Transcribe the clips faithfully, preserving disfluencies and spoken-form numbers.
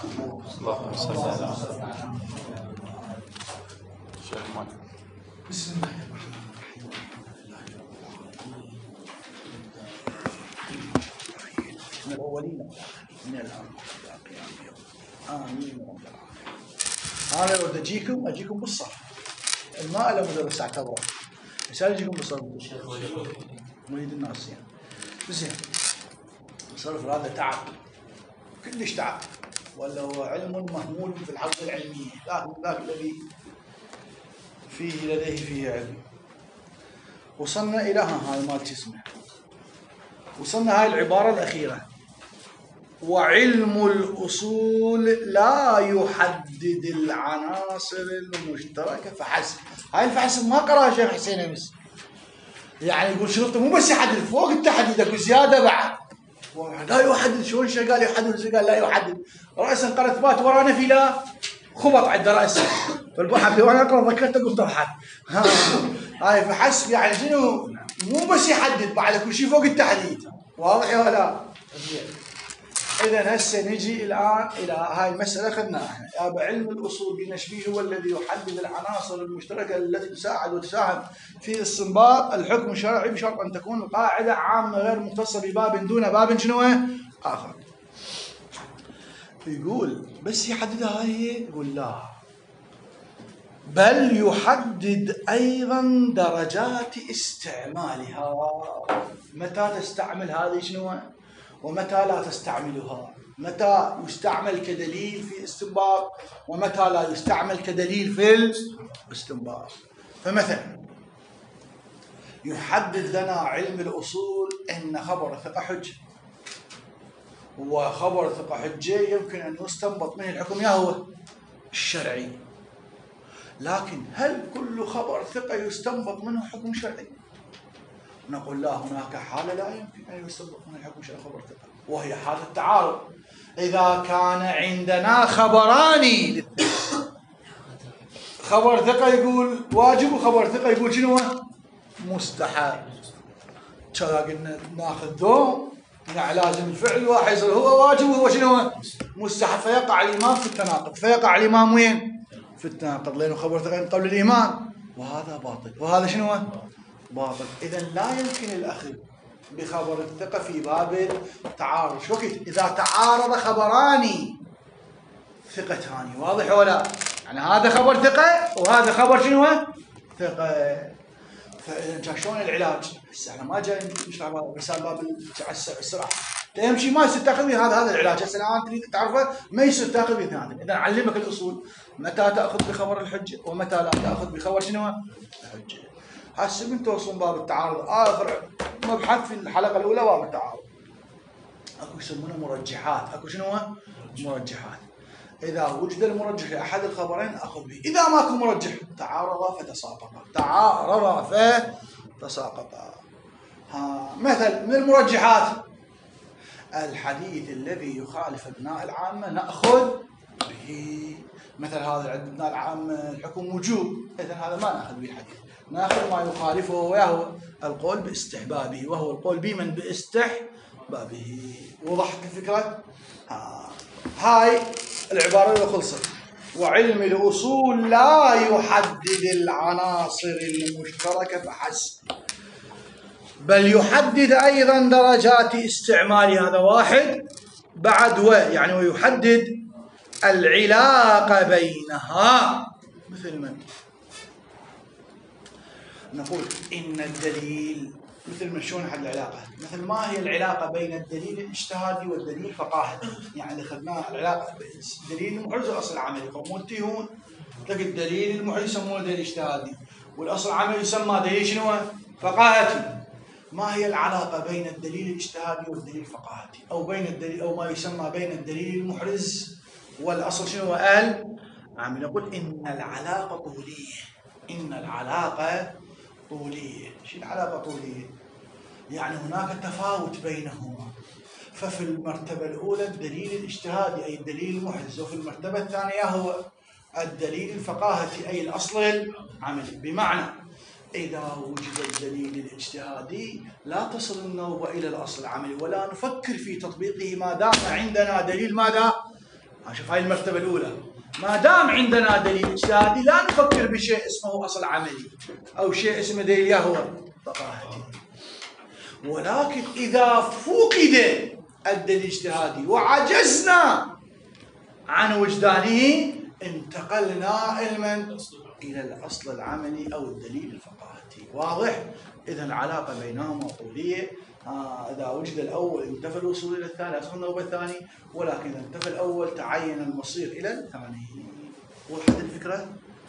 اللهم صل على شيخ مالك. بسم الله الرحمن الرحيم. من الأولين من الآن إلى قيام يوم آمين رب العالمين. أنا لو أجيكم أجيكم بالصرف، الماء له مدرس أعتبره، بس أجيكم بالصرف مريد الناس يعني. زين الصرف هذا تعب، كلش تعب، ولا هو علم مهمول في الحوزة العلمية، لكن ذاك الذي فيه لديه فيه علم. وصلنا إلى هاي مالتي اسمه، وصلنا هاي العبارة الأخيرة: وعلم الأصول لا يحدد العناصر المشتركة فحسب. هاي الفحسب ما قرأها شيخ حسين أمس، يعني يقول شرطه مو بس يحدد، فوق التحديد اكو زيادة بعد. لا يحدد، شلون شيء قال يحدد؟ قال لا يحدد. رأسا قرأت بات ورانا في لا خبط عند رأسه فالبحث وانا اقرا ذكرت قلت اضحك. هاي فحسب يعني شنو؟ مو بس يحدد، بعد كل شيء فوق التحديد. واضح ولا لا؟ اذا هسه نجي الان الى هاي المساله اخذناها. يا علم الاصول بالنشبيه هو الذي يحدد العناصر المشتركه التي تساعد وتساهم في استنباط الحكم الشرعي بشرط ان تكون القاعده عامه غير مختصه بباب دون باب شنو اخر. يقول بس يحددها هي؟ يقول لا، بل يحدد ايضا درجات استعمالها، متى تستعمل هذه شنو ومتى لا تستعملها، متى يستعمل كدليل في استنباط ومتى لا يستعمل كدليل في الاستنباط. فمثلا يحدد لنا علم الأصول أن خبر ثقة حجة، وخبر ثقة حجة يمكن أن يستنبط منه الحكم يا هو الشرعي، لكن هل كل خبر ثقة يستنبط منه حكم شرعي؟ نقول لا، هناك حالة لا يمكن أن يستنبط من الحكم شرعي خبر ثقة، وهي حالة التعارض. إذا كان عندنا خبران، خبر ثقة يقول واجب وخبر ثقة يقول شنو مستحب، كذا قلنا ناخذ ذو يعني لازم الفعل واحد يصير هو واجب وهو شنو مستحب، فيقع الإمام في التناقض. فيقع الإمام وين؟ في التناقض، لأنه خبر ثقة قبل الإيمان، وهذا باطل وهذا شنو باطل. إذا لا يمكن الأخذ بخبر الثقة في باب التعارض. شو وقت إذا تعارض خبران ثقتان، واضح ولا؟ يعني هذا خبر ثقة وهذا خبر شنو ثقة. فإذا شلون العلاج؟ هسه احنا ما جاي نشرح رسالة باب السرعة، تمشي ما يصير تاخذ هذا هذا العلاج. هسه الآن تريد تعرفه ما يصير تاخذ باثنين. إذا علمك الأصول متى تأخذ بخبر الحجة ومتى لا تأخذ بخبر شنو الحجة. هسه من توصل باب التعارض آخر مبحث في الحلقة الأولى باب التعارض. أكو يسمونه مرجحات، أكو شنو مرجحات. إذا وجد المرجح لأحد الخبرين أخذ به، إذا ماكو مرجح تعارضا فتساقطا، تعارضا فتساقطا. ها مثل من المرجحات الحديث الذي يخالف ابناء العامة نأخذ به. مثل هذا عند ابناء العامة الحكم وجوب، إذا هذا ما نأخذ به الحديث، ناخذ ما يخالفه وهو القول باستحبابه، وهو القول بمن باستحبابه. وضحت الفكرة؟ ها. هاي العبارة اللي خلصت. وعلم الأصول لا يحدد العناصر المشتركة فحسب، بل يحدد أيضا درجات استعمال. هذا واحد بعد و يعني ويحدد العلاقة بينها. مثل من نقول إن الدليل، مثل من شلون نحدد العلاقة؟ مثل ما هي العلاقة بين الدليل الاجتهادي والدليل الفقاهي؟ يعني أخذنا العلاقة بين الدليل المحرز والأصل العملي، فمنتهون تلاقي الدليل المحرز يسمونه دليل اجتهادي والأصل العملي يسمى دليل شنو فقاهتي. ما هي العلاقة بين الدليل الاجتهادي والدليل الفقاهتي، أو بين الدليل أو ما يسمى بين الدليل المحرز والأصل شنو العملي؟ نقول إن العلاقة طولية، إن العلاقة طولية. شو العلاقة طولية؟ يعني هناك تفاوت بينهما. ففي المرتبة الأولى الدليل الاجتهادي أي الدليل المحرز، وفي المرتبة الثانية هو الدليل الفقاهتي أي الأصل العملي. بمعنى إذا وجد الدليل الاجتهادي لا تصل النوبة إلى الأصل العملي ولا نفكر في تطبيقه ما دام عندنا دليل ماذا؟ شوف هاي المرتبة الأولى. ما دام عندنا دليل اجتهادي لا نفكر بشيء اسمه أصل عملي أو شيء اسمه دليل يهوى فقاهتي. ولكن إذا فقد الدليل الاجتهادي وعجزنا عن وجدانه انتقلنا علما إلى الأصل العملي أو الدليل الفقاهتي. واضح؟ إذا العلاقة بينهما طولية. آه إذا وجد الأول انتفى الوصول إلى الثاني أدخل النوبة الثاني، ولكن إذا انتفى الأول تعين المصير إلى الثاني. وضحت الفكرة؟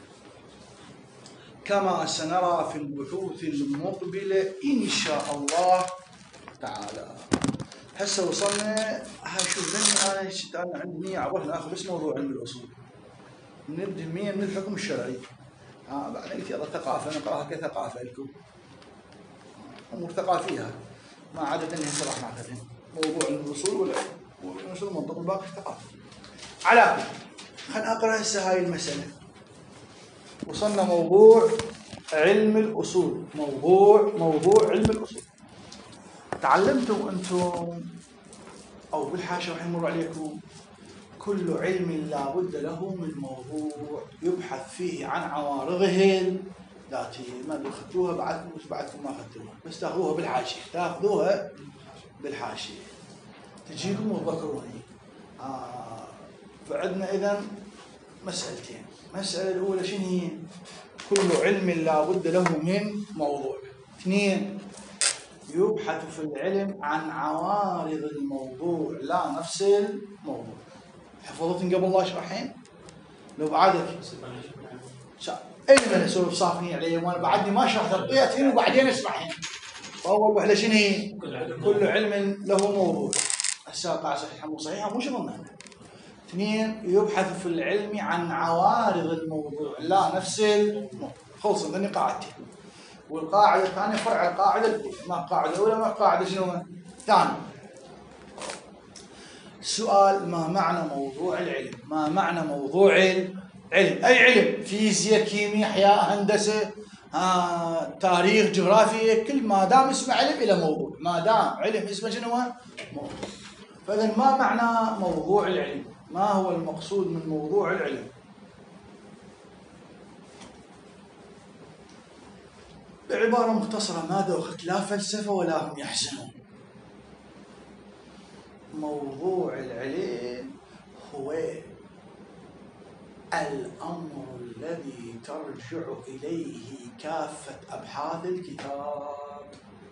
كما سنرى في البحوث المقبلة إن شاء الله تعالى. هسه وصلنا. هاي شوف مني أنا شفت أنا عندي نية عبر ناخذ بس موضوع علم الأصول. نبدأ مية من الحكم الشرعي. آه بعدين قلت يلا ثقافة نقراها كثقافة لكم. أمور ثقافية ما عادة هسه راح ناخذها. موضوع علم الأصول ولا ونشر المنطق والباقي ثقافة. على كل خلينا أقرأ هسه هاي المسألة. وصلنا موضوع علم الأصول. موضوع موضوع علم الأصول. تعلمتوا أنتم أو بالحاشية راح يمر عليكم كل علم لا بد له من موضوع يبحث فيه عن عوارضه الذاتية. ما أخذتوها بعدكم مش بعدكم ما أخذتوها بس تاخذوها بالحاشية تاخذوها بالحاشية تجيكم وتذكروني. آه فعندنا إذن مسألتين. المسألة الأولى شنو هي؟ كل علم لا بد له من موضوع. اثنين يبحث في العلم عن عوارض الموضوع لا نفس الموضوع. حفظتن قبل الله اشرحين؟ لو بعدك اين انا اسولف صافني عليهم وانا بعدني ما شرحت الطياتين وبعدين اشرحين. فاول وحده شنو هي؟ كل علم له موضوع. هسه قاعده صحيحه مو صحيحه مو شغلنا. اثنين يبحث في العلم عن عوارض الموضوع لا نفس الموضوع. خلص ذني قاعدتين. والقاعده الثانيه فرع القاعده الاولى. ما القاعده الاولى ما القاعده شنو؟ ثانيه. السؤال ما معنى موضوع العلم؟ ما معنى موضوع العلم؟ أي علم؟ فيزياء، كيمياء، أحياء، هندسة، آه، تاريخ، جغرافيا، كل ما دام اسمه علم إلى موضوع. ما دام علم اسمه شنو؟ موضوع. فإذا ما معنى موضوع العلم؟ ما هو المقصود من موضوع العلم؟ بعبارة مختصرة ماذا أخذت؟ لا فلسفة ولا هم يحزنون. موضوع العلم هو الأمر الذي ترجع إليه كافة أبحاث الكتاب.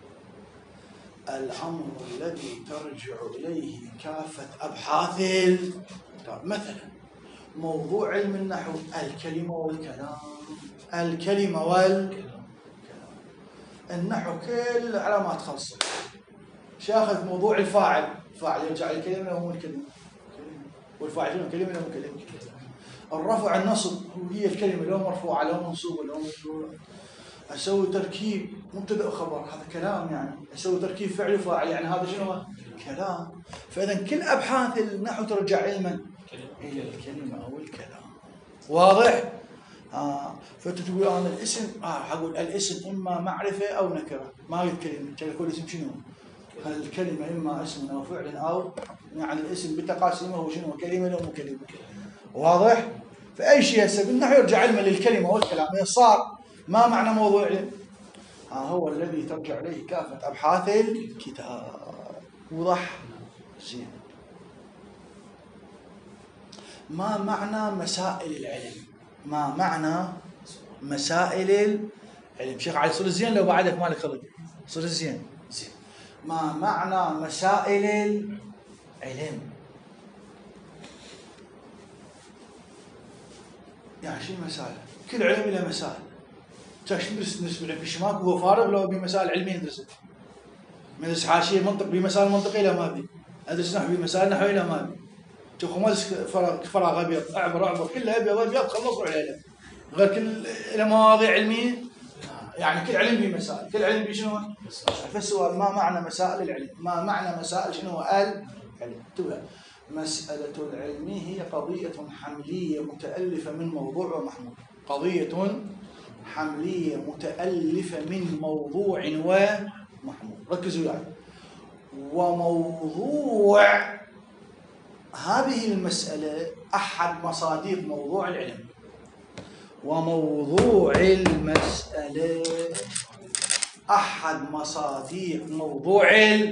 الأمر الذي ترجع إليه كافة أبحاث الكتاب. مثلا موضوع علم النحو الكلمة والكلام. الكلمة والكلام. النحو كل العلامات خاصة. شاخذ موضوع الفاعل. الفاعل يرجع الكلمة له مو الكلمة. والفاعل شنو؟ كلمة له مو كلمة. الرفع النصب هي الكلمة لو مرفوعة لو منصوبة لو مجرورة. أسوي تركيب مبتدأ وخبر هذا كلام يعني. أسوي تركيب فعل وفاعل يعني هذا شنو؟ كلام. فإذا كل أبحاث النحو ترجع علما إلى الكلمة أو الكلام. واضح؟ آه فتقول أنا الاسم آه حقول الاسم إما معرفة أو نكرة. ما هي الكلمة؟ كل اسم شنو؟ الكلمة إما اسم أو فعل أو يعني الاسم بتقاسيمه هو شنو؟ كلمة أو مو كلمة. واضح؟ فأي شيء هسه بالنحو يرجع علما للكلمة والكلام. صار ما معنى موضوع علم؟ ها هو الذي ترجع إليه كافة أبحاث الكتاب. وضح؟ زين. ما معنى مسائل العلم؟ ما معنى مسائل العلم؟ شيخ علي صر زين لو بعدك مالك خلق صر زين. زين. ما معنى مسائل العلم؟ يعني شو المسائل؟ كل علم له مسائل. تاش ندرس ندرس بالعلم الشماك وهو فارغ لو بمسائل علميه ندرسها. ندرس حاشيه منطق بمسائل منطقيه لا ما بي. ادرس نحو بمسائل نحويه لا ما بي. شوفوا ما فراغ فراغ ابيض اعبر اعبر كله ابيض ابيض خلصوا عليه. غير كل له مواضيع علميه يعني كل علم بمسائل. كل علم بشنو؟ فالسؤال ما معنى مسائل العلم؟ ما معنى مسائل شنو؟ العلم. تبقى مسألة العلم هي قضية حملية متألفة من موضوع ومحمول. قضية حملية متألفة من موضوع ومحمول. ركزوا يعني. وموضوع هذه المسألة أحد مصادق موضوع العلم، وموضوع المسألة أحد مصادق موضوع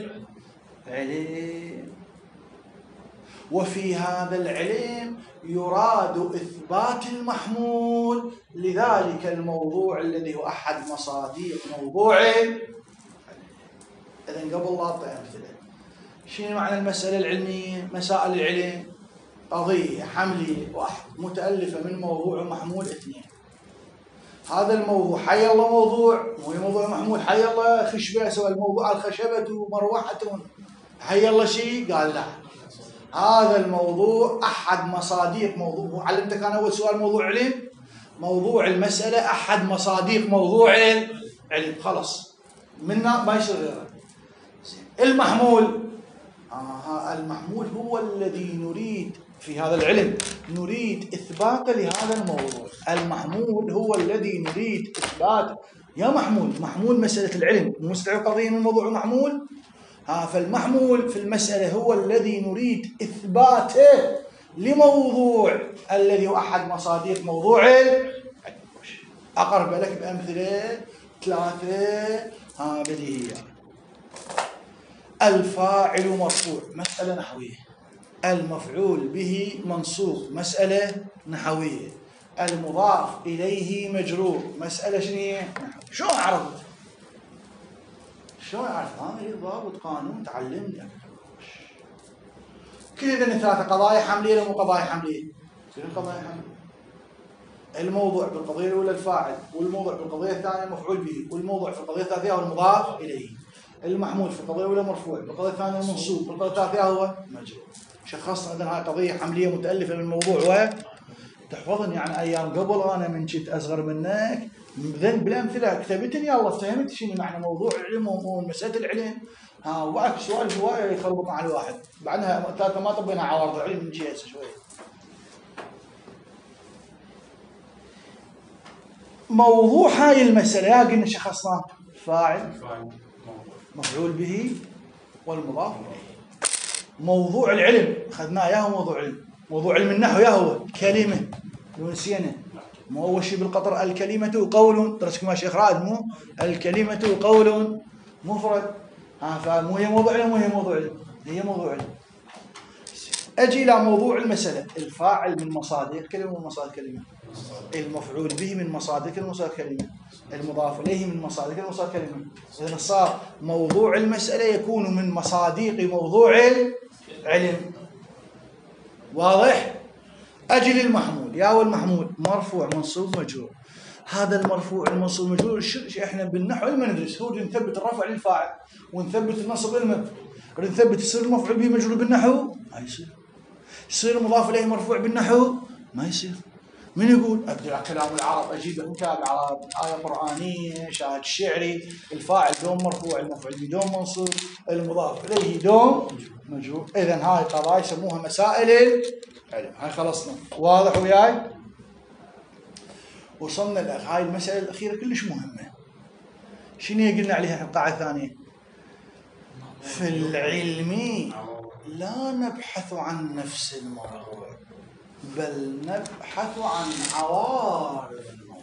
العلم، وفي هذا العلم يراد إثبات المحمول لذلك الموضوع الذي هو أحد مصادق موضوع العلم. إذن قبل لا أعطي أمثلة، شنو معنى المسألة العلمية؟ مسائل العلم قضية حملية واحد متألفة من موضوع ومحمول اثنين. هذا الموضوع حي الله موضوع، مو موضوع محمول، حي الله خشبة سوى الموضوع الخشبة مروحة، حي الله شيء؟ قال لا. هذا الموضوع أحد مصادق موضوع، علمتك أنا أول سؤال موضوع علم، موضوع المسألة أحد مصادق موضوع علم، خلص منا ما يصير غيره. المحمول، آه المحمول هو الذي نريد في هذا العلم نريد إثبات لهذا الموضوع. المحمول هو الذي نريد إثبات. يا محمول، محمول مسألة العلم مستوعب قضية من موضوع محمول. ها فالمحمول في المسألة هو الذي نريد إثباته لموضوع الذي هو أحد مصادق موضوع. أقرب لك بأمثلة ثلاثة ها بديهية. الفاعل مرفوع، مسألة نحوية. المفعول به منصوب، مسألة نحوية. المضاف إليه مجرور، مسألة شنو؟ شو أعرف؟ شو أعرف؟ أنا ضابط قانون تعلمني. كل إذن ثلاثة قضايا حملية ولا مو قضايا حملية؟ شنو قضايا حملية؟ الموضوع بالقضية الأولى الفاعل، والموضوع بالقضية الثانية المفعول به، والموضوع في القضية الثالثة هو المضاف إليه. المحمول في القضية الأولى مرفوع، بالقضية الثانية المنصوب، بالقضية الثالثة هو مجرور. شخصنا إذن هاي قضية حملية متألفة من الموضوع، وتحفظني يعني أيام قبل أنا من كنت أصغر منك ذن بالأمثلة كتبتني يلا فهمت شنو معنى موضوع العلم ومسألة العلم. ها وبعد سؤال هواية يخربط مع الواحد، بعدها ثلاثة ما طبينا عوارض العلم نجي هسه شوية. موضوع هاي المسألة يا قلنا شخصنا فاعل مفعول به والمضاف إليه. موضوع العلم أخذناه يا هو موضوع علم، موضوع علم النحو يا هو كلمة ونسينا. مو أول شيء بالقطر الكلمة قول، درسكم يا شيخ رائد، مو الكلمة قول مفرد. ها فمو هي موضوع علم، مو هي موضوع علم، هي موضوع علم. أجي إلى موضوع المسألة. الفاعل من مصادر كلمة ومن مصادر كلمة، المفعول به من مصادر كلمة ومصادر كلمة، المضاف إليه من مصادر كلمة ومصادر كلمة. إذن صار موضوع المسألة يكون من مصادق موضوع العلم. واضح؟ أجي للمحمول. يا هو المحمول مرفوع منصوب مجرور. هذا المرفوع المنصوب مجرور الشيء احنا بالنحو ما ندرس، هو نثبت الرفع للفاعل ونثبت النصب للمفعول، نثبت يصير المفعول به مجرور بالنحو ما يصير، يصير المضاف اليه مرفوع بالنحو ما يصير. من يقول؟ ابدا كلام العرب، اجيب لك كلام العرب، ايه قرانيه، شاهد شعري، الفاعل دوم مرفوع، المفعول به دوم منصوب، المضاف اليه دوم مجرور. اذا هاي قضايا يسموها مسائل العلم. هاي خلصنا. واضح وياي؟ وصلنا الأخ. هاي المسألة الأخيرة كلش مهمة. شنو هي قلنا عليها القاعدة الثانية؟ في العلم لا نبحث عن نفس الموضوع بل نبحث عن عوارض الموضوع.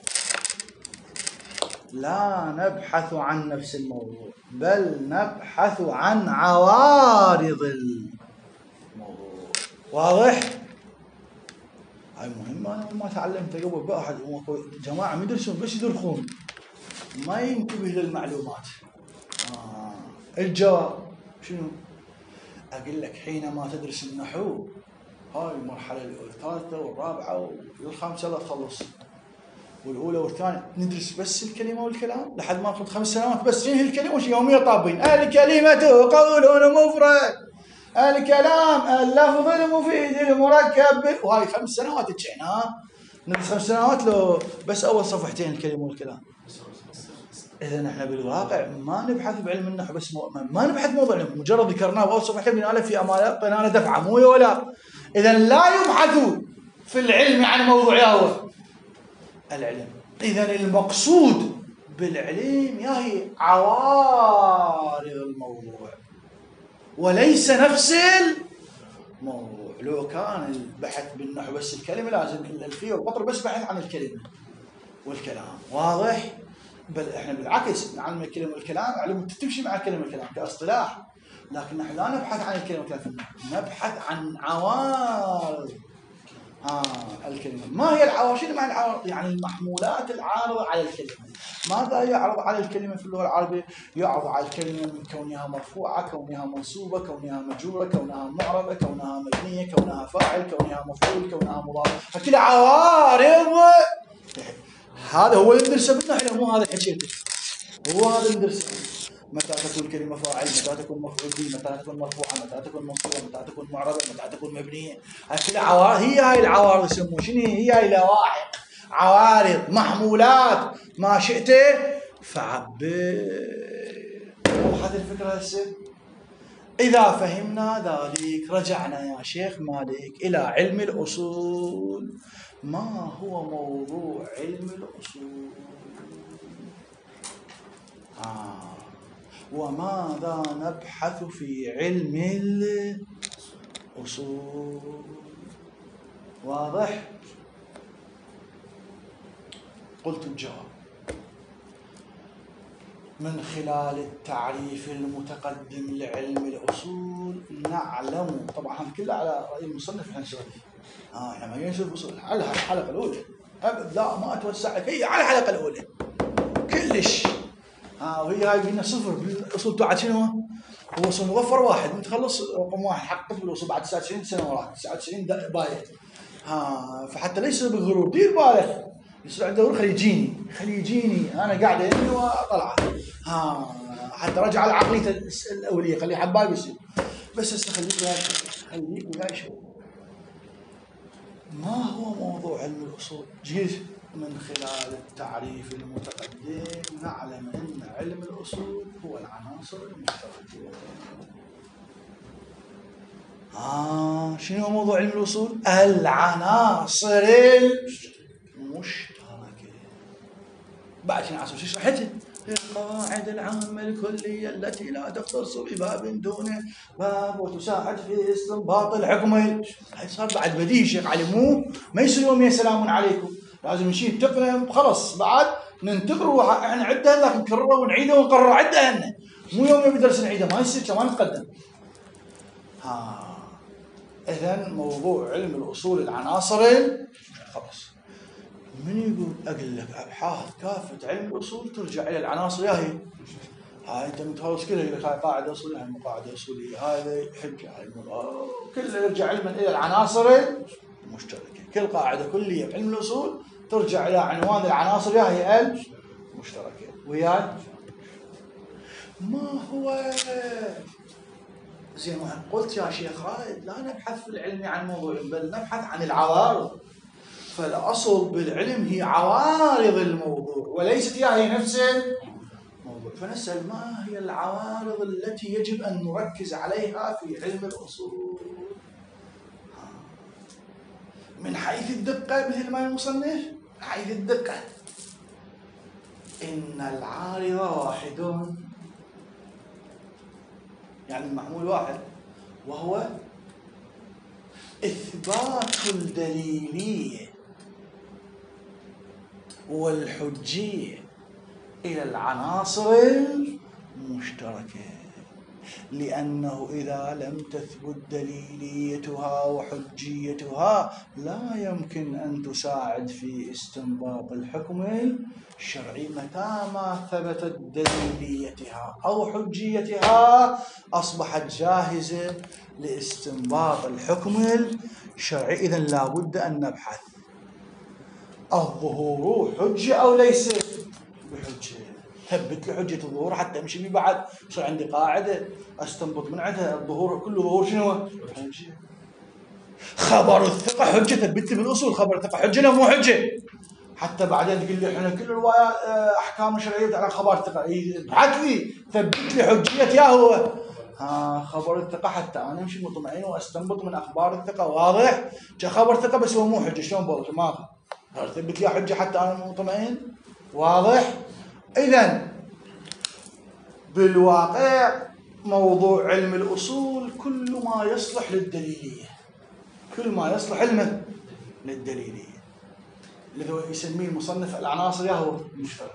لا نبحث عن نفس الموضوع بل نبحث عن عوارض الموضوع. واضح؟ هاي مهمة. أنا ما تعلمت قبل بأحد جماعة ما يدرسون بس يدرخون ما ينتبه للمعلومات. آه. الجواب شنو؟ أقول لك حينما تدرس النحو هاي المرحلة الثالثة والرابعة والخامسة لا تخلص، والأولى والثانية ندرس بس الكلمة والكلام لحد ما ناخذ خمس سنوات بس شنو هي الكلمة وش يومية طابين. الكلمة قول مفرد، الكلام اللفظ المفيد المركب، وهاي خمس سنوات تجينا ندرس خمس سنوات لو بس أول صفحتين الكلمة والكلام. إذا احنا بالواقع ما نبحث بعلم النحو بس مو... ما نبحث موضوع العلم، مجرد ذكرناه بأول صفحتين بنقال في أمانة قناة دفعة مو ولا. إذا لا يبحث في العلم عن موضوع هو العلم. إذا المقصود بالعلم يا هي عوارض الموضوع وليس نفس الموضوع. لو كان البحث بالنحو بس الكلمة لازم الألفية والقطر بس بحث عن الكلمة والكلام، واضح؟ بل احنا بالعكس نعلم الكلمة والكلام، علم تمشي مع الكلمة والكلام كاصطلاح، لكن نحن لا نبحث عن الكلمة والكلام في النحو، نبحث عن عوارض ها الكلمة. ما هي العوارض؟ شنو معنى العوارض؟ يعني المحمولات العارضة على الكلمة. ماذا يعرض على الكلمة في اللغة العربية؟ يعرض على الكلمة من كونها مرفوعة، كونها منصوبة، كونها مجرورة، كونها معربة، كونها مبنية، كونها فاعل، كونها مفعول، كونها مضاف، هكذا عوارض. هذا هو اللي ندرسه بالنحو، مو هذا الحكي، هو هذا اللي ندرسه. متى تكون كلمة فاعل، متى تكون مفعول به، متى تكون مرفوعة، متى تكون منصوبة، متى تكون معربة، متى تكون مبنية، هكذا عوارض. هي هاي العوارض يسموها شنو؟ هي هاي لوائح، عوارض، محمولات، ما شئت فعبر. وضحت الفكرة هسه؟ إذا فهمنا ذلك رجعنا يا شيخ مالك إلى علم الأصول. ما هو موضوع علم الأصول؟ آه. وماذا نبحث في علم الأصول؟ واضح؟ قلت الجواب من خلال التعريف المتقدم لعلم الأصول نعلم، طبعا هم كله على رأي المصنف احنا نسوي اه احنا ما نشوف أصول على الحلقة الأولى أبد، لا ما أتوسع لك، هي على الحلقة الأولى كلش. ها وهي هاي بينا صفر بالاصول تاعت شنو؟ هو اصول مظفر واحد، من تخلص رقم واحد حققت بالاصول بعد تسعة وتسعين سنه وراك، تسعة وتسعين باية. ها فحتى ليس بالغرور، دير بالك يصير عنده غرور، خلي يجيني خلي يجيني انا قاعد هنا واطلعه، ها حتى رجع على عقليته الاوليه، خليه حبايب يصير. بس هسه خليك وياي خليك وياي شوي. ما هو موضوع علم الاصول؟ جيت من خلال التعريف المتقدم نعلم أن علم الأصول هو العناصر المشتركة. آه شنو موضوع علم الأصول؟ العناصر المشتركة. بعد شنو عناصر؟ شو شرحتها؟ القواعد العامة الكلية التي لا تختص بباب دونه باب وتساعد في استنباط الحكم. هاي صار بعد بديهي شيخ علي، مو ما يصير يوم يا سلام عليكم، لازم نشيل تقنه خلص بعد ننتقل احنا عده لكن نكرره ونعيده ونقرر عده هنا، مو يوم يوم بدرس نعيده ما يصير كمان نتقدم. ها اذا موضوع علم الاصول العناصر خلاص. من يقول اقول لك ابحاث كافه علم الاصول ترجع الى العناصر، يا هي هاي انت متخلص كلها يقول لك هاي قاعده اصوليه، هاي قاعده اصوليه، هذا حجه، هاي كله يرجع علما الى العناصر المشتركه. كل قاعده كليه بعلم الاصول ترجع الى عنوان العناصر، يا هي المشتركه. وياي ما هو زي ما قلت يا شيخ خالد، لا نبحث في العلم عن موضوع بل نبحث عن العوارض. فالاصل بالعلم هي عوارض الموضوع وليست هي نفس الموضوع. فنسال ما هي العوارض التي يجب ان نركز عليها في علم الاصول من حيث الدقه، مثل ما المصنف من حيث الدقه. ان العارض واحد، يعني المحمول واحد، وهو اثبات الدليليه والحجيه الى العناصر المشتركه، لأنه إذا لم تثبت دليليتها وحجيتها لا يمكن أن تساعد في استنباط الحكم الشرعي. متى ما ثبتت دليليتها أو حجيتها أصبحت جاهزة لاستنباط الحكم الشرعي. إذن لا بد أن نبحث الظهور حجة أو ليس بحجة. ثبت لي حجة الظهور حتى امشي بي بعد يصير عندي قاعدة استنبط من عندها الظهور، كل ظهور شنو هو؟ حجة. خبر الثقة حجة، ثبت لي بالاصول خبر الثقة حجة لا مو حجة، حتى بعدين تقول لي احنا كل الروايات احكام شرعية على خبر الثقة، ابحث لي ثبت لي حجية يا هو ها خبر الثقة حتى انا امشي مطمئن واستنبط من اخبار الثقة. واضح؟ خبر ثقة بس هو مو حجة، شلون بقول ما ثبت لي حجة حتى انا مطمئن. واضح؟ إذن بالواقع موضوع علم الأصول كل ما يصلح للدليلية، كل ما يصلح علما للدليلية، اللي يسميه المصنف العناصر هو المشترك.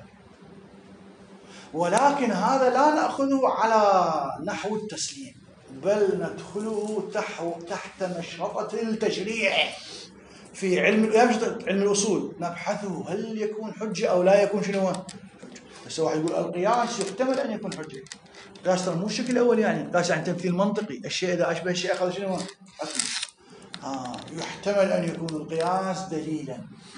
ولكن هذا لا نأخذه على نحو التسليم، بل ندخله تحت مشرطة التشريع في علم علم الأصول، نبحثه هل يكون حجة أو لا يكون شنو. بس واحد يقول القياس يحتمل أن يكون حجة. القياس ترى مو الشكل الأول، يعني القياس عن تمثيل منطقي، الشيء إذا أشبه الشيء أخذ شنو حكم. آه يحتمل أن يكون القياس دليلا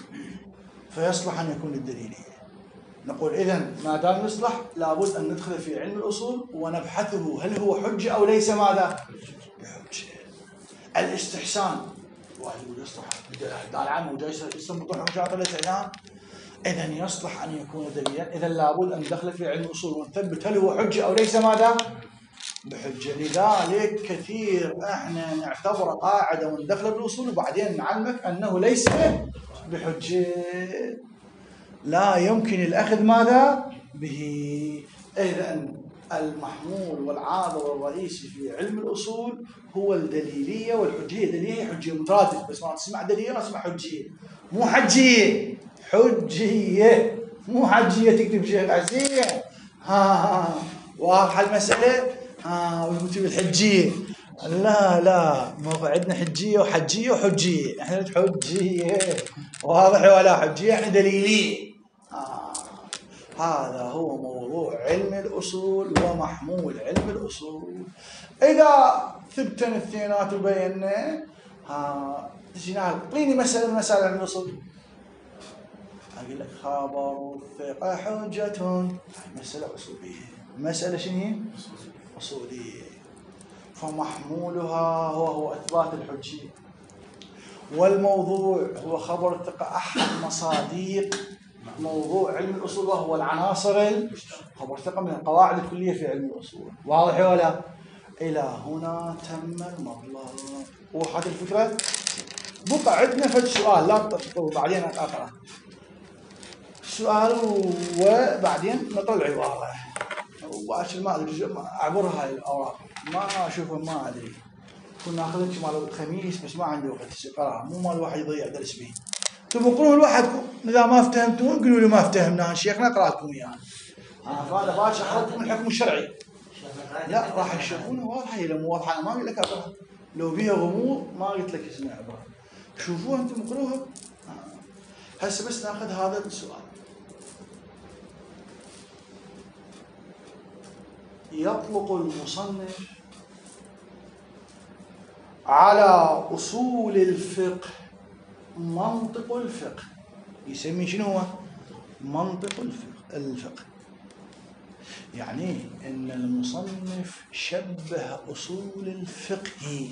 فيصلح أن يكون الدليلية. نقول إذن ما دام يصلح لابد أن ندخل في علم الأصول ونبحثه هل هو حجة أو ليس ماذا بحجة. الاستحسان واحد يقول يصلح دال عام وجايز يستنبط حكم شرعي الاستحسان، إذن يصلح أن يكون دليلا، إذن لابد أن ندخل في علم الأصول ونثبت هل هو حجة أو ليس ماذا بحجة. لذلك كثير احنا نعتبر قاعدة وندخل بالأصول وبعدين نعلمك أنه ليس بحجة، لا يمكن الأخذ ماذا به. إذن المحمول والعاضل والرئيسي في علم الأصول هو الدليلية والحجية. الدليلية حجية مترادف، بس ما تسمع دليلية ما تسمع حجية، مو حجية حجية، مو حجية تكتب شيخ حسين. ها واضحة المسألة. ها وتكتب الحجية، لا لا ما عندنا حجية وحجية وحجية، احنا حجية واضح ولا حجية احنا دليلية. آه. هذا هو موضوع علم الأصول ومحمول علم الأصول. إذا ثبتن الثينات وبينا ها تجينا اعطيني مسألة من مسائل علم الأصول، أقول لك خبر الثقة حجة، مسألة أصولية. مسألة شنو هي؟ أصولية. فمحمولها هو هو إثبات الحجية، والموضوع هو خبر الثقة أحد مصادق موضوع علم الأصول وهو العناصر. خبر الثقة من القواعد الكلية في علم الأصول. واضح ولا؟ إلى هنا تم المطلب. وضحت الفكرة؟ بقى عندنا فد سؤال لا تطول بعدين أقرأ سؤال وبعدين نطلع العبارة وبعد ما أدري أعبر هاي الأوراق ما أشوفها ما أدري. كنا ناخذها مال الخميس بس ما عندي وقت استقراء، مو مال الواحد يضيع درس به. تبغوا قولوا لوحدكم إذا ما فهمتون قولوا لي ما فهمناه شيخنا أقرأ لكم إياه. أنا فانا باش أشرح لكم الحكم الشرعي. لا راح يشوفونه واضحة، إذا مو واضحة أنا ما أقول لك أقرأ، لو بيها غموض ما قلت لك اسمها عبارة. شوفوها أنتم اقروها. هسه بس ناخذ هذا السؤال. يطلق المصنف على أصول الفقه منطق الفقه، يسمي شنو هو؟ منطق الفقه. الفقه يعني إن المصنف شبه أصول الفقه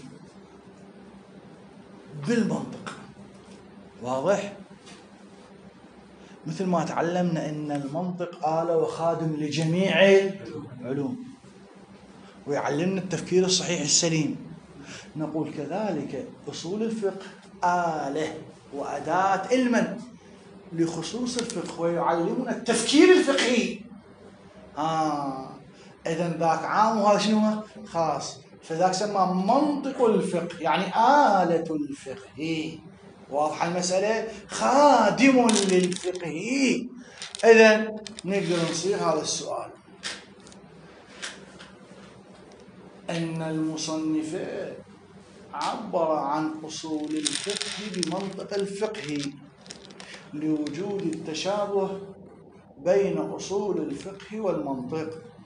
بالمنطق. واضح؟ مثل ما تعلمنا إن المنطق آلة وخادم لجميع العلوم ويعلمنا التفكير الصحيح السليم، نقول كذلك أصول الفقه آلة وأداة علما لخصوص الفقه ويعلمنا التفكير الفقهي. آه إذن ذاك عام وهذا شنو خاص، فذاك سمى منطق الفقه يعني آلة الفقه. واضحة المسألة؟ خادم للفقه. إذن نقدر نصيغ هذا السؤال أن المصنف عبر عن أصول الفقه بمنطق الفقه لوجود التشابه بين أصول الفقه والمنطق.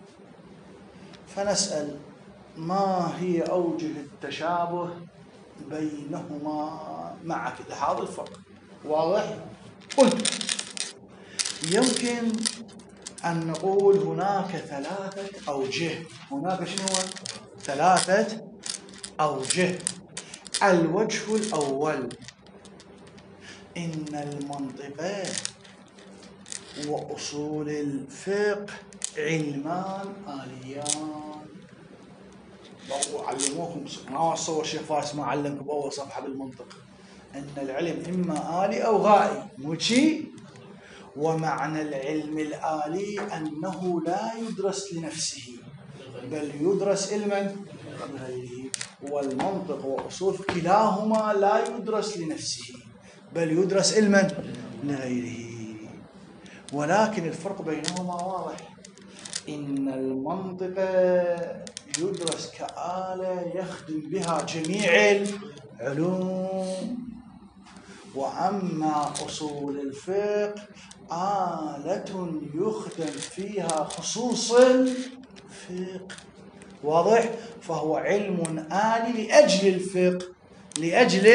فنسأل ما هي أوجه التشابه بينهما مع كده هذا الفرق. واضح؟ قلت يمكن أن نقول هناك ثلاثة أوجه. هناك شنو هو؟ ثلاثة أوجه. الوجه الأول إن المنطق وأصول الفقه علمان آليان. علموكم ما وصوا الشيخ فارس ما علمكم بأول صفحة بالمنطق أن العلم إما آلي أو غائي، مو شيء. ومعنى العلم الآلي أنه لا يدرس لنفسه بل يدرس علما لغيره. والمنطق وأصول كلاهما لا يدرس لنفسه بل يدرس علما لغيره، ولكن الفرق بينهما واضح. إن المنطق يدرس كآلة يخدم بها جميع العلوم، وأما أصول الفقه آلة يخدم فيها خصوص الفقه. واضح؟ فهو علم آلي لأجل الفقه، لأجل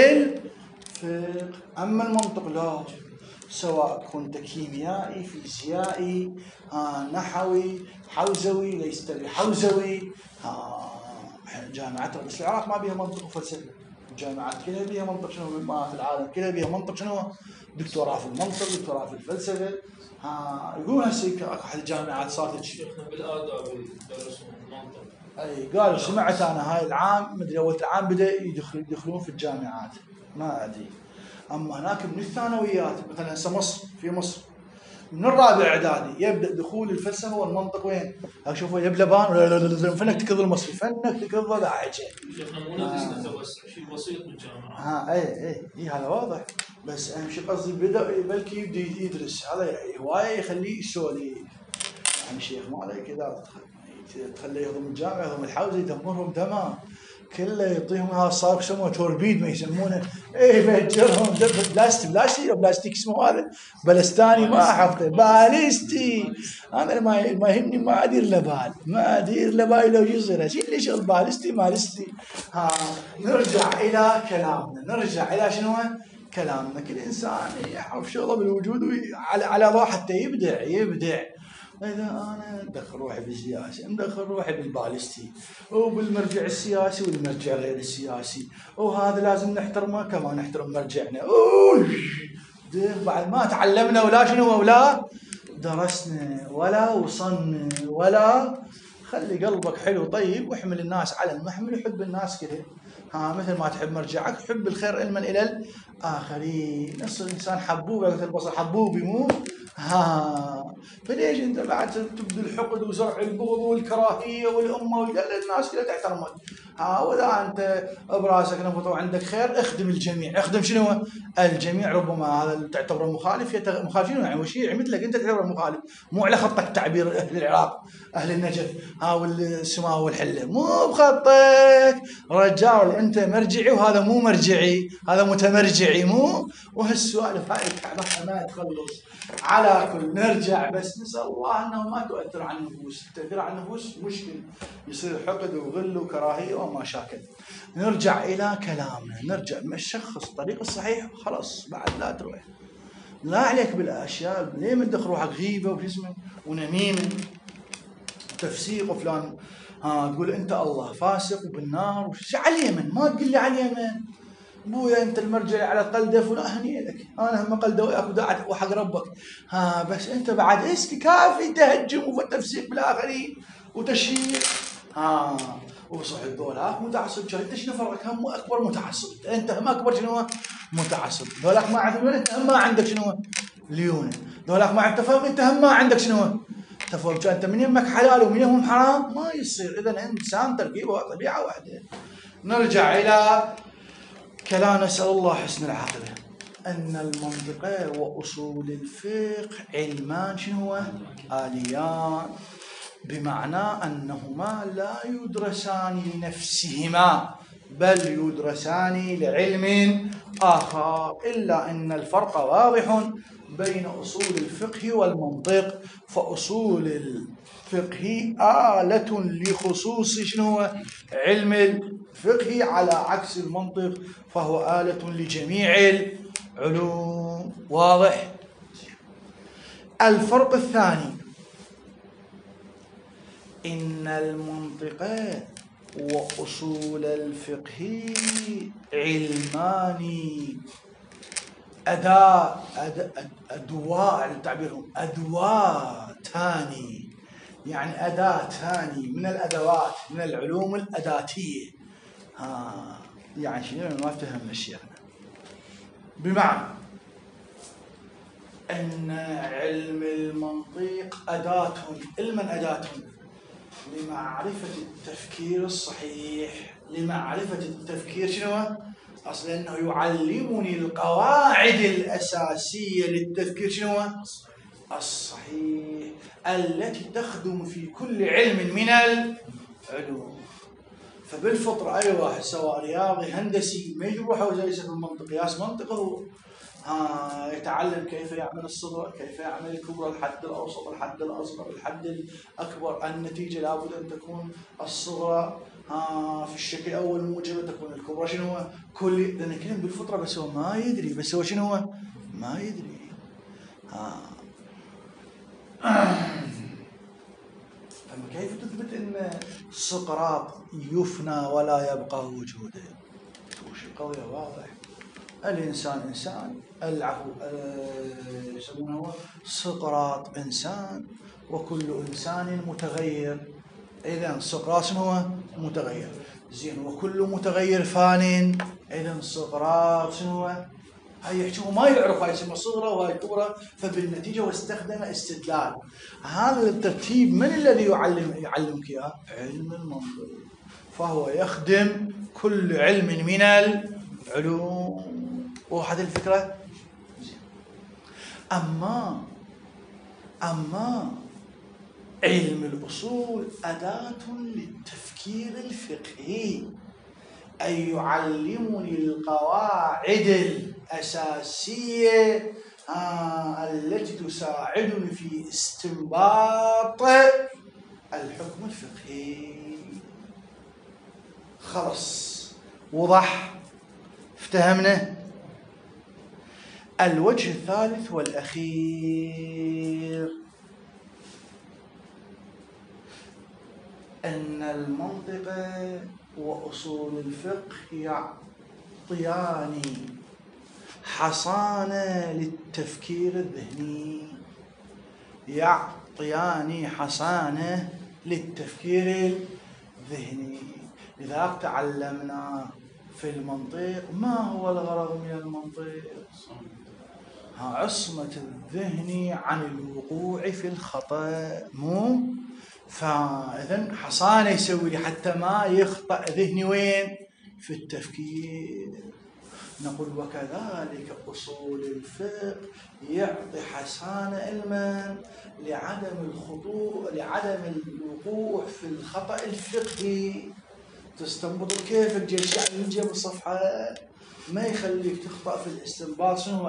الفقه. أما المنطق لا، سواء كنت كيميائي، فيزيائي، آه نحوي، حوزوي، ليست بحوزوي، آه جامعات بس العراق ما بيها منطق وفلسفة، الجامعات كلها بيها منطق، شنو ما في العالم كلها بيها منطق، شنو دكتوراه في المنطق، دكتوراه في الفلسفة. ها يقول هسه اكو احد الجامعات صارت شيخنا بالآداب يدرسون المنطق. اي قال سمعت انا هاي العام مدري اول العام بدا يدخل يدخلون في الجامعات، ما ادري. اما هناك من الثانويات مثلا هسه مصر، في مصر من الرابع اعدادي يبدا دخول الفلسفه والمنطق وين؟ اشوفه يبلبان ولا لا لا فنك تكذب المصري، فنك تكذب داعجه. شيخنا مو نفس توسع شيء بسيط بالجامعه. ها اي اي اي هذا واضح، بس اهم شيء قصدي بدا بلكي يبدا يدرس، هذا هوايه يخليه يسولف. يعني شيخ ما عليك كذا تخليه يهضم الجامعه يهضم الحوزه يدمرهم تمام، كله يعطيهم هذا صار يسمونه توربيد ما يسمونه، ايه يفجرهم بلاستيك بلاستيك بلاستيك اسمه هذا بلستاني ما حفظه باليستي. انا ما ما يهمني ما ادير له بال، ما ادير له بال لو يصير اشيل لي شغل باليستي مالستي. ها نرجع الى كلامنا، نرجع الى شنو كلامنا. كل انسان يعرف شغله بالوجود على على راحته يبدع يبدع. إذا أنا مدخل روحي بالسياسة، مدخل روحي بالبالستي وبالمرجع السياسي والمرجع غير السياسي، وهذا لازم نحترمه كما نحترم مرجعنا. أوه بعد ما تعلمنا ولا شنو ولا درسنا ولا وصلنا ولا. خلي قلبك حلو طيب واحمل الناس على المحمل وحب الناس كذا. ها مثل ما تحب مرجعك حب الخير علما إلى الآخرين. نص الإنسان حبوبي، قلت البصر حبوبي مو ها. فليش انت بعد تبذل الحقد وزرع البغض والكراهيه والامه ولا الناس كلها تحترمك؟ ها واذا انت براسك نفط وعندك خير اخدم الجميع، اخدم شنو؟ الجميع. ربما هذا تعتبره مخالف، يتغ... مخالفين يعني وشيعي مثلك انت تعتبره مخالف، مو على خطك تعبير اهل العراق اهل النجف ها والسماء والحله، مو بخطك رجال. انت مرجعي وهذا مو مرجعي، هذا متمرجعي مو. وهالسوالف هاي الكعبه ما تخلص. على كل نرجع بس نسأل الله أنه ما تؤثر على النفوس، تأثير على النفوس مشكل، يصير حقد وغل وكراهية ومشاكل. نرجع إلى كلامنا، نرجع نشخص الطريق الصحيح خلاص بعد لا تروح. لا عليك بالأشياء ليه مدخل روحك غيبة وجسمه ونميمة وتفسيق وفلان ها تقول أنت الله فاسق وبالنار وش على اليمن، ما تقول لي على اليمن بويا انت المرجع على قلده فلان هني لك، انا هم قلده وياك وداعت وحق ربك. ها بس انت بعد اسكي كافي تهجم وتفسيق بالاخرين وتشهير. ها وصح الذولاك متعصب، انت شنو فرقك؟ هم اكبر متعصب، انت هم اكبر شنو متعصب. ذولاك ما عندك انت هم ما عندك شنو ليونه، ذولاك ما عندك تفهم انت هم ما عندك شنو تفهم. انت من يمك حلال ومن يمهم حرام ما يصير. اذا انسان تركيبه طبيعه واحده. نرجع الى كلام. نسأل الله حسن العاقبة. أن المنطق وأصول الفقه علمان شنو هو؟ آليان، بمعنى أنهما لا يدرسان لنفسهما بل يدرسان لعلم آخر. إلا أن الفرق واضح بين أصول الفقه والمنطق. فأصول الفقه آلة لخصوص شنو علم الفقه، على عكس المنطق فهو آلة لجميع العلوم. واضح؟ الفرق الثاني إن المنطق وأصول الفقه علمان أداة أدواء تعبيرهم أدواتان، يعني أداتان من الأدوات من العلوم الأداتية. ها يعني شنو ما فهمنا شيخنا. بمعنى أن علم المنطق أداة، علما أداة لمعرفة التفكير الصحيح لمعرفة التفكير شنو؟ أصلا أنه يعلمني القواعد الأساسية للتفكير شنو؟ الصحيح التي تخدم في كل علم من العلوم. فبالفطرة أي واحد سواء رياضي هندسي ما يجي روحه وجايسه في المنطق، قياس منطقه آه يتعلم كيف يعمل الصغرى، كيف يعمل الكبرى، الحد الأوسط، الحد الأصغر، الحد الأكبر. النتيجة لابد أن تكون الصغرى آه في الشكل الأول موجبة، تكون الكبرى شنو هو؟ كل لأن كلمة بالفطرة بس هو ما يدري، بس هو شنو هو؟ ما يدري. آه. فما كيف تثبت أن سقراط يفنى ولا يبقى وجوده؟ شيء قوي واضح. الإنسان إنسان، العفو يسمونه هو سقراط إنسان، وكل إنسان متغير. إذا سقراط هو متغير، زين، وكل متغير فان. إذا سقراط شنو هو؟ هاي يحكوا ما يعرف، هاي اسمها صغرى وهاي كبرى، فبالنتيجة واستخدم استدلال. هذا الترتيب من الذي يعلم يعلمك إياه؟ علم المنطق. فهو يخدم كل علم من العلوم. وهذه الفكرة. أما أما علم الأصول أداة للتفكير الفقهي، أي يعلمني القواعد الأساسية آه التي تساعدني في استنباط الحكم الفقهي. خلص وضح، افتهمنا. الوجه الثالث والأخير أن المنطق وأصول الفقه يعطيان حصانة للتفكير الذهني، يعطيان حصانة للتفكير الذهني. لذلك تعلمنا في المنطق ما هو الغرض من المنطق؟ عصمة الذهن عن الوقوع في الخطأ، مو؟ فإذن حصانة يسوي لي حتى ما يخطأ ذهني وين؟ في التفكير. نقول وكذلك أصول الفقه يعطي حصانة علما لعدم الخطوع، لعدم الوقوع في الخطأ الفقهي. تستنبط كيف الجيش يعني يجي بالصفحة ما يخليك تخطأ في الاستنباط شنو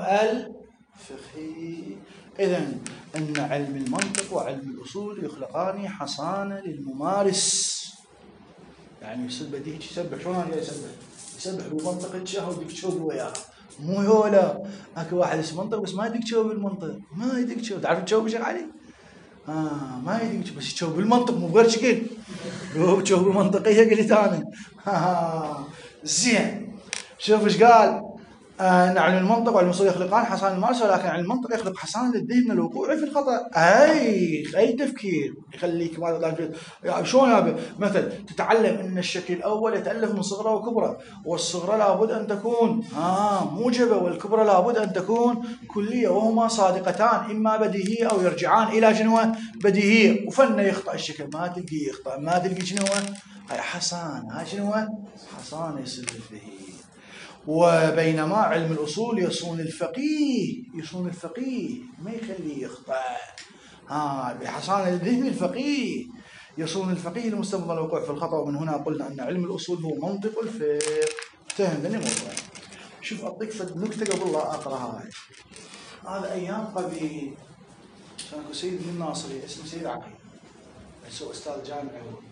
الفقهي. إذن أن علم المنطق وعلم الأصول يخلقان حصانة للممارس. يعني يسبح ديك يسبح شلون يسبح؟ يسبح بالمنطق الشهر وديك تشوف وياه، مو يولا. اكو واحد اسمه منطق بس ما يديك تشوف بالمنطق، ما يديك تشوف. تعرف تشوف شيخ علي؟ آه ما يديك بس تشوف بالمنطق مو بغير شكل. هو تشوف بالمنطقية قلت أنا. آه زين. شوف ايش قال؟ آه، أن علم المنطق وعلم الأصول يخلقان حصانة للممارسة، ولكن علم المنطق يخلق حصانة للذهن من الوقوع في الخطأ. أي أي تفكير يخليك ما يعني شلون يا مثلا تتعلم أن الشكل الأول يتألف من صغرى وكبرى، والصغرى لابد أن تكون آه موجبة، والكبرى لابد أن تكون كلية، وهما صادقتان إما بديهية أو يرجعان إلى شنو بديهية. وفن يخطأ الشكل ما تلقي يخطأ، ما تلقي شنو هاي حصانة. هاي شنو حصانة يصير فيه. وبينما علم الأصول يصون الفقيه، يصون الفقيه ما يخليه يخطأ. ها بحصانة الذهن الفقيه، يصون الفقيه المستنبط الوقوع في الخطأ. ومن هنا قلنا أن علم الأصول هو منطق الفقه. فهمتني موضوع؟ شوف أعطيك فد نكتة قبل لا أقرأ هاي. هذا أيام قبيل كان سيد بن الناصري اسمه سيد عقيل، هو أستاذ جامعي، هو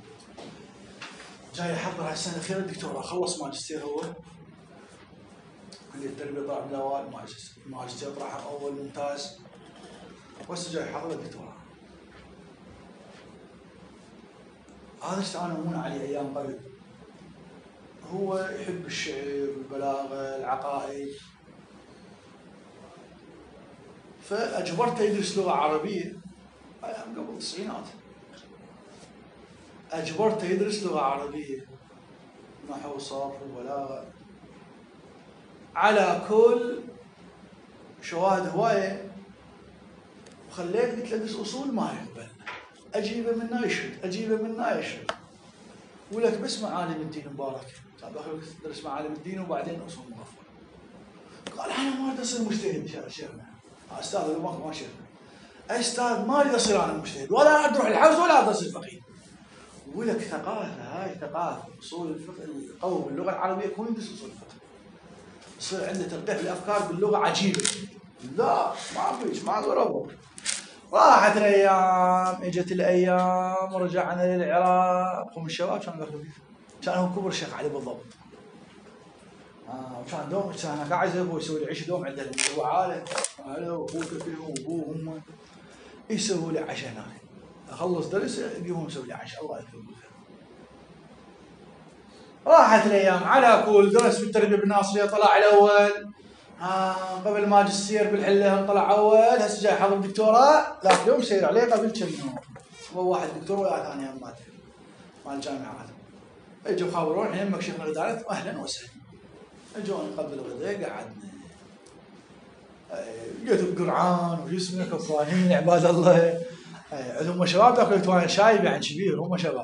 جاي يحضر هالسنة الأخيرة الدكتوراه، خلص ماجستير هو كلية التربية طلع بالأوائل، ماجستير طلع أول ممتاز، بس جاي يحضر الدكتوراه. هذا استعانون عليه أيام قبل. هو يحب الشعر والبلاغة العقائد، فأجبرته يدرس لغة عربية أيام قبل التسعينات. أجبرته يدرس لغة عربية، نحو وصرف وبلاغة، على كل شواهد هواية. وخليت قلت له ادرس أصول ما يقبل، أجيبه منه يشهد، أجيبه منه يشهد. ولك بس معالم الدين مبارك، كان باخذ درس معالم الدين وبعدين اصول مغفل. قال انا ما اريد اصير مجتهد شيخنا، استاذ ما ما شيخنا، استاذ ما اريد اصير انا مجتهد ولا اريد اروح الحوزه ولا اريد اصير فقيه. ولك ثقافه، هاي ثقافه اصول الفقه القوي باللغه العربيه يكون يدرس اصول الفقه. يصير عنده ترقيع الافكار باللغه عجيبه. لا ما فيش ما ضربوا. راحت الايام، اجت الايام، ورجعنا للعراق، هم الشباب كانوا ياخذوا كيف؟ كان هو كبر الشيخ علي بالضبط. اه وكان دوم كان قاعد هو يسوي لي عيش دوم عنده هو عاله، اهله واخوته كلهم وابوه وامه يسووا لي عشاء هناك. اخلص درس يقوم يسوي لي عشاء، الله يكرمه بالخير. راحت الايام على كل درس في التربيه بالناصريه طلع الاول. آه قبل ماجستير بالحله طلع اول، هسه جاي حضر دكتوراه، ذاك اليوم سير عليه قبل كم يوم. هو واحد دكتور ويا ثاني هم مال مال الجامعات. اجوا خابرون احنا يمك شيخنا غدارة، اهلا وسهلا. اجوني قبل الغداء قعدنا. لقيت القرعان وجسمك وفاهمين عباد الله. هم شباب ذاك وانا شايب يعني كبير، هم شباب.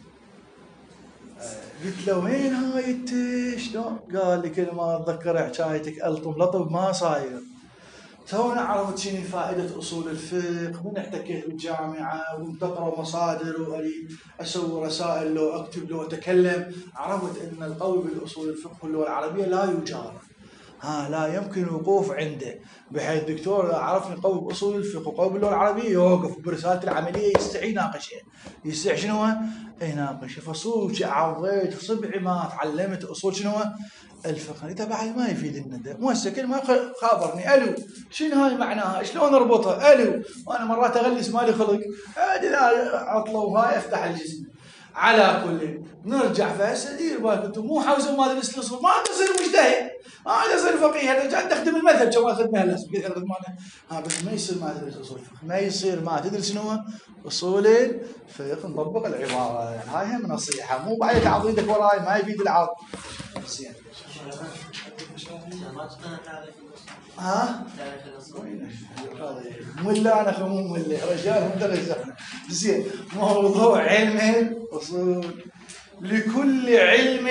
قلت له وين هاي انت شلون؟ قال لي كل ما اتذكر حكايتك الطم لطب ما صاير. تونا عرفت شنو فائده اصول الفقه من احتكيت بالجامعه وكنت اقرا مصادر واريد اسوي رسائل لو اكتب لو اتكلم، عرفت ان القوي بالاصول الفقه واللغه العربيه لا يجارى. ها لا يمكن الوقوف عنده، بحيث دكتور عرفني قوي باصول الفقه وقوي باللغه العربيه يوقف برسالته العمليه يستحي يناقشها. يستحي شنو؟ يناقش. فصوت عضيت صبعي ما تعلمت اصول شنو؟ الفقه. انت بعد ما يفيدنا ده، مو هسه كل ما خابرني الو شنو هاي معناها؟ شلون اربطها؟ الو وانا مرات اغلس مالي خلق عطله وهاي افتح الجسم. على كل نرجع فهسه دير بالك انتم مو حوزه ما ادرس الاصول، ما تصير مجتهد، ما تصير فقيه، انا قاعد تخدم المذهب كما خدمها هلا ها بس ما يصير ما تدرس اصول الفقه، ما يصير ما تدرس شنو؟ اصول الفقه. نطبق العباره، يعني هاي هم نصيحه، مو بعد تعضيدك وراي ما يفيد العض. زين. ها؟ ملا انا خو مو ملا رجال مدرس. زين. موضوع علم الاصول. لكل علم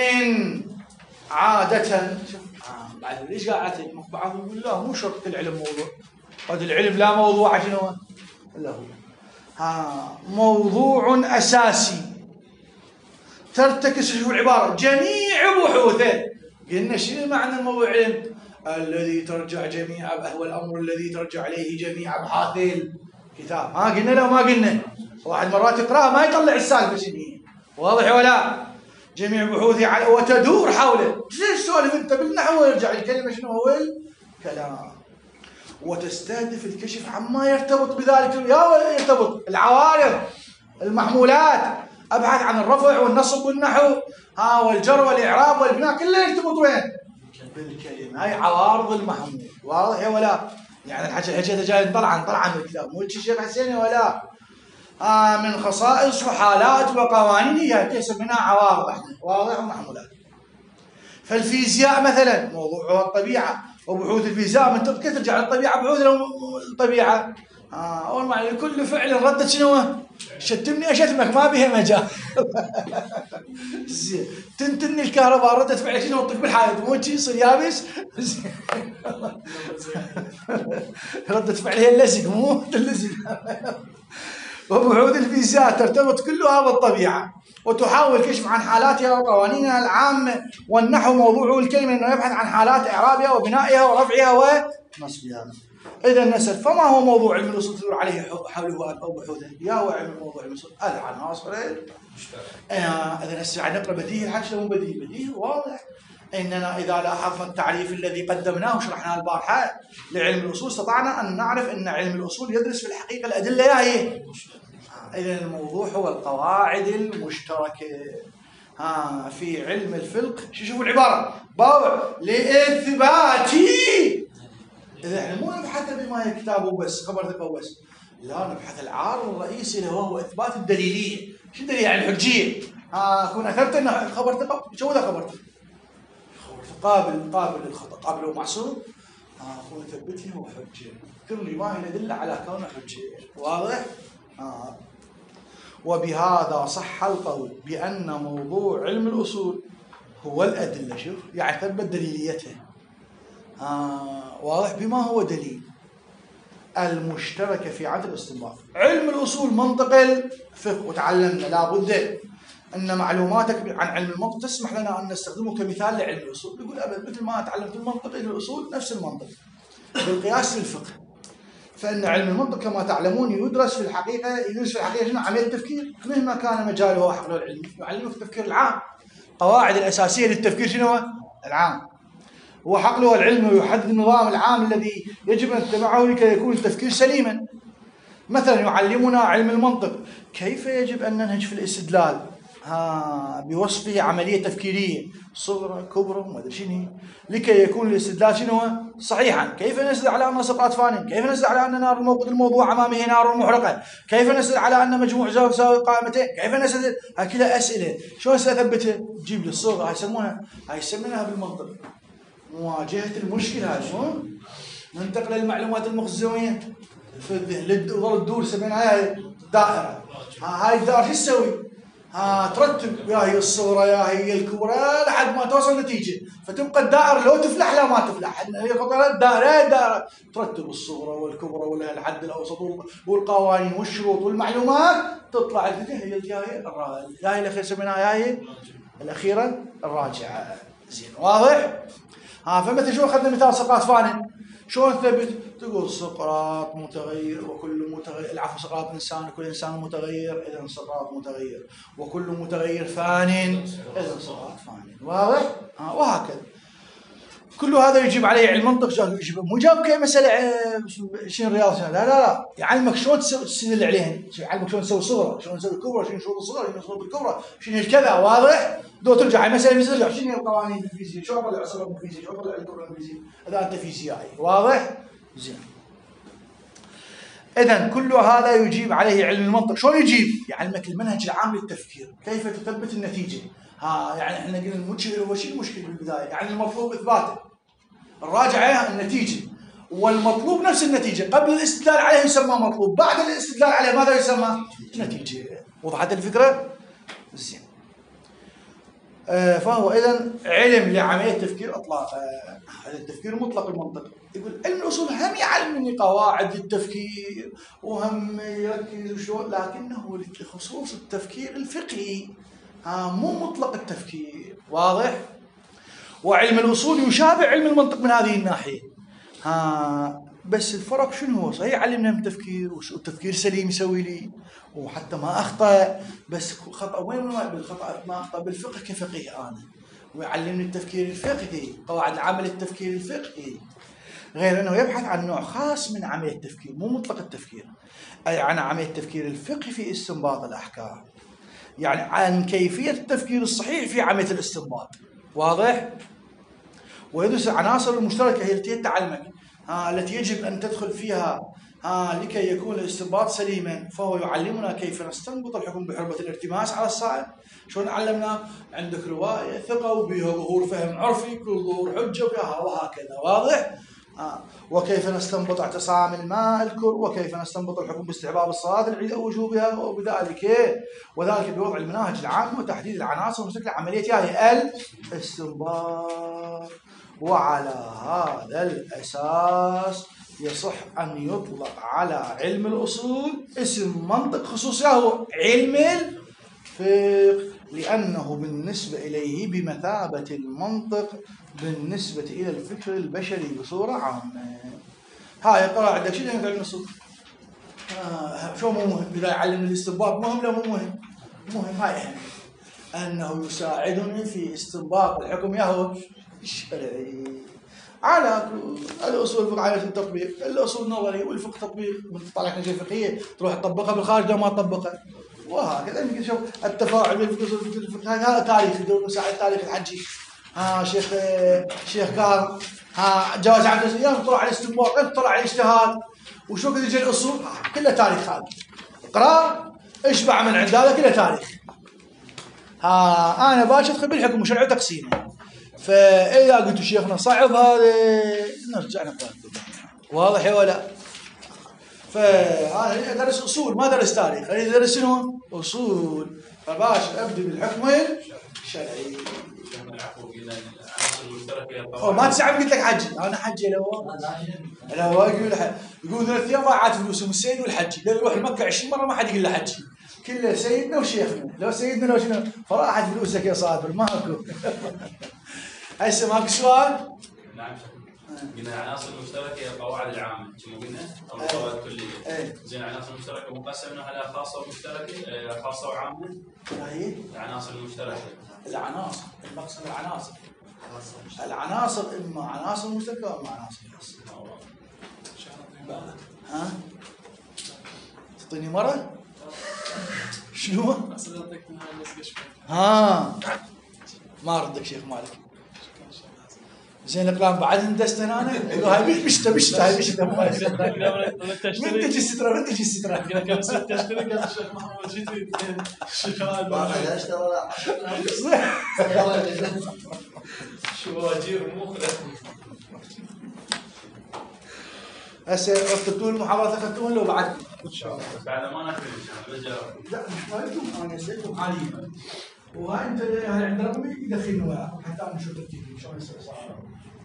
عادة شوف آه. بعد ليش قاعد تعلم؟ بعضهم يقول لا مو شرط كل علم موضوع. قد العلم لا موضوع شنو؟ لا هو. ها موضوع اساسي ترتكز شوف العباره جميع بحوثه. قلنا شنو معنى الموضوع علم؟ الذي ترجع جميع هو الامر الذي ترجع اليه جميع ابحاث الكتاب. ها قلنا لو ما قلنا؟ واحد مرات يقراها ما يطلع السالفه شنو هي. واضح ولا؟ جميع بحوثي على وتدور حوله. ليش تسولف انت بالنحو ويرجع الكلمه شنو هو الكلام. وتستهدف الكشف عما يرتبط بذلك يا يرتبط العوارض المحمولات. ابحث عن الرفع والنصب والنحو ها والجر والاعراب والبناء كله يرتبط وين؟ بالكلمه. هاي عوارض المحمول. واضح ولا؟ يعني الحكي الحكي هذا جاي طلعا طلعا من الكتاب مو الشيخ حسين ولا؟ آه من خصائص وحالات وقوانين هي تحسب منها عوارض احنا. واضح ومحمولات. فالفيزياء مثلا موضوعها الطبيعه وبحوث الفيزياء من كيف ترجع للطبيعه بحوث الطبيعه. آه اول ما كل فعل ردت شنو؟ شتمني اشتمك ما بها مجال. زين تنتني الكهرباء ردت فعل شنو؟ طق بالحائط مو يصير يابس. ردت فعل هي اللزق مو اللزق. وبحوث الفيزياء ترتبط كلها بالطبيعه وتحاول كشف عن حالاتها وقوانينها العامه. والنحو موضوعه الكلمه انه يبحث عن حالات اعرابها وبنائها ورفعها ونصبها. اذا نسال فما هو موضوع علم الاصول تدور عليه حوله او بحوثه؟ يا هو علم موضوع علم الاصول العناصر اذا هسه نقرا بديهي الحكي مو بديهي بديهي واضح. اننا اذا لاحظنا التعريف الذي قدمناه وشرحناه البارحه لعلم الاصول استطعنا ان نعرف ان علم الاصول يدرس في الحقيقه الادله يا هي. اذا الموضوع هو القواعد المشتركه. ها في علم الفقه شو شوفوا العباره باوع لاثبات. اذا احنا مو نبحث بما الكتاب وبس خبر ثقه وبس، لا نبحث العارض الرئيسي له وهو اثبات الدليليه. شو الدليل؟ يعني الحجيه. ها كون اثبت انه خبر ثقه شو ذا خبر ثقه؟ خبر قابل قابل للخطا قابل ومعصوم. ها كون ثبته هو حجه. ذكر لي ما هي الادله على كونه حجه. واضح؟ ها وبهذا صح القول بأن موضوع علم الأصول هو الأدلة. شوف يعني ثبت دليليتها. آه واضح. بما هو دليل المشترك في عدد الاستنباط. علم الأصول منطق الفقه، وتعلمنا لابد أن معلوماتك عن علم المنطق تسمح لنا أن نستخدمه كمثال لعلم الأصول. يقول أبد مثل ما تعلمت المنطق إلى الأصول نفس المنطق بالقياس للفقه. فإن علم المنطق كما تعلمون يدرس في الحقيقة يدرس في الحقيقة شنو؟ عملية التفكير مهما كان مجاله وحقله العلمي. يعلمك التفكير العام، قواعد الأساسية للتفكير شنو؟ العام. وحقله العلمي ويحدد النظام العام الذي يجب أن نتبعه لكي يكون التفكير سليما. مثلا يعلمنا علم المنطق كيف يجب أن ننهج في الاستدلال ها بوصفه عملية تفكيرية صغرى كبرى ما أدري شنو لكي يكون الاستدلال شنو صحيحا. كيف نستدل على أن سقراط فان؟ كيف نستدل على أن نار الموقد الموضوع أمامه نار محرقة؟ كيف نستدل على أن مجموع زاوية تساوي قائمتين؟ كيف نستدل؟ هاي كلها أسئلة. شلون سأثبتها؟ تجيب لي الصوغة. هاي يسمونها هاي يسمونها بالمنطق مواجهة المشكلة. هاي شلون؟ ننتقل للمعلومات المخزونية في الذهن وظل الدور سميناها هاي دائرة. هاي الدائرة شو تسوي؟ ها ترتب يا هي الصورة يا هي الكبرى لحد ما توصل نتيجة. فتبقى الدائرة لو تفلح لا ما تفلح. هي خطرة الدائرة الدائرة ترتب الصورة والكبرى ولا الحد الأوسط والقوانين والشروط والمعلومات تطلع هي الجاية الراجعة. هاي الأخيرة سميناها هاي الأخيرة الراجعة. زين واضح؟ ها فمثل شو أخذنا مثال سقراط فان. شلون تثبت؟ تقول سقراط متغير وكل متغير العفو سقراط إنسان وكل إنسان متغير إذا سقراط متغير وكل متغير فان إذا سقراط فان. واضح؟ آه وهكذا. كل هذا يجيب عليه علم المنطق. يجيب مو جاب كمسألة شنو الرياضة لا لا لا يعلمك شلون تستدل عليهن. يعلمك شلون تسوي صغرى شلون تسوي الكبرى شنو شروط الصغرى شنو شروط الكبرى شنو الكذا. واضح؟ دو ترجع المسألة ترجع شنو القوانين الفيزيائية شلون اطلع الصغرى بالفيزياء شلون اطلع الكبرى بالفيزياء اذا انت فيزيائي. واضح؟ زين. إذا كل هذا يجيب عليه علم المنطق. شلون يجيب؟ يعلمك المنهج العام للتفكير كيف تثبت النتيجة. ها يعني احنا قلنا المشكلة هو شيء المشكلة بالبداية يعني المطلوب إثباته. الراجعة النتيجة والمطلوب نفس النتيجة. قبل الاستدلال عليه يسمى مطلوب بعد الاستدلال عليه ماذا يسمى؟ نتيجة. وضحت الفكرة؟ زين. آه فهو إذا علم لعملية التفكير إطلاقا. هذا التفكير مطلق المنطق. يقول علم الأصول هم يعلمني قواعد للتفكير وهم يركز شلون لكنه لخصوص التفكير الفقهي ها مو مطلق التفكير. واضح؟ وعلم الأصول يشابه علم المنطق من هذه الناحية. ها بس الفرق شنو هو؟ صحيح علمنا من التفكير والتفكير سليم يسوي لي وحتى ما أخطأ. بس خطأ وين بالخطأ ما أخطأ بالفقه كفقيه أنا. ويعلمني التفكير الفقهي قواعد عمل التفكير الفقهي. غير أنه يبحث عن نوع خاص من عملية التفكير مو مطلق التفكير. أي عن عملية التفكير الفقهي في استنباط الأحكام. يعني عن كيفية التفكير الصحيح في عملية الاستنباط. واضح؟ ويدرس العناصر المشتركة هي التي تعلمك ها التي يجب أن تدخل فيها ها لكي يكون الاستنباط سليما. فهو يعلمنا كيف نستنبط الحكم بحرمة الالتماس على الصائب. شلون علمنا؟ عندك رواية ثقة وبها ظهور فهم عرفي كل ظهور حجة وهكذا. واضح؟ آه. وكيف نستنبط اعتصام الماء الكر وكيف نستنبط الحكم باستحباب الصلاة العيد أو وجوبها وبذلك وذلك بوضع المناهج العامة وتحديد العناصر وشكل عملية هي الاستنباط. وعلى هذا الأساس يصح أن يطلق على علم الأصول اسم منطق خصوصي هو علم الفقه لأنه بالنسبة إليه بمثابة المنطق بالنسبة إلى الفكر البشري بصورة عامة. هاي قرأ عندك شنو علم الأصول؟ آه شو مو مهم؟ إذا يعلم الاستنباط مهم لا مو مهم؟ مهم. هاي أهم أنه يساعدني في استنباط الحكم يهو الشرعي على الأصول الفقهية التطبيق. الأصول النظري والفقه تطبيق. من تطلع لك شيء فقهية تروح تطبقها بالخارج لو ما تطبقها وهكذا. يعني شوف التفاعل بين الفقه والفقه هذا تاريخ يدور مساعد تاريخ الحجي. ها شيخ شيخ كار ها جواز عبد الرزاق طلع على الاستنباط طلع على الاجتهاد وشو كذا يجي الأصول كلها تاريخ. هذا اقرأ اشبع من عند هذا كله تاريخ. ها أنا باش أدخل بالحكم وشرع وتقسيمه. فإذا قلت شيخنا صعب هذا نرجع نقرأ. واضح ولا؟ فانا ادرس اصول ما ادرس تاريخ، اريد ادرس شنو؟ اصول. فباشا ابدي بالحكم الشرعي. أو ما تسعب قلت لك حجي، انا حجي لو لو يقول يقول ثلاث ايام ضاعت فلوسهم السيد والحجي، لو يروح لمكه عشرين مره ما حد يقول له حجي، كله سيدنا وشيخنا، لو سيدنا لو شنو؟ فراحت فلوسك يا صابر ماكو. هسه ماكو سؤال؟ نعم. قلنا العناصر المشتركه القواعد العامه كما قلنا او القواعد الكليه. زين العناصر المشتركه مقسمه على خاصه ومشتركه، خاصه وعامه. هي العناصر المشتركه. العناصر المقسم العناصر. العناصر اما عناصر مشتركه واما عناصر خاصه. ها؟ تعطيني مره؟ شنو؟ ها ما ردك شيخ مالك. زين الاقلام بعد اندستن انا هاي بشته بشته هاي بشته من تجي الستره من تجي الستره كم ست تشتري قال الشيخ محمد شو تريد؟ ما اشتغل شواجير مخرج. هسه اخذتوا المحاضرات اخذتوهم لو بعد ان شاء الله بعد ما ناخذ ان شاء الله. لا مش مالكم انا سالتكم حاليا وهاي انت هاي عند رقمي يدخلني وياك حتى انا شو ترتيبي شلون يصير صار